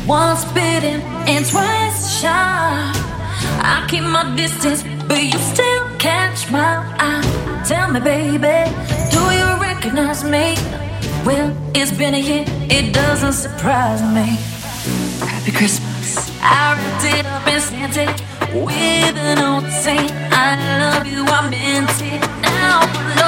Once bitten and twice shy. I keep my distance, but you still catch my eye. Tell me, baby, do you recognize me? Well, it's been a year, it doesn't surprise me. Happy Christmas. I wrapped it up and sent it with a note saying I love you, I meant it. Now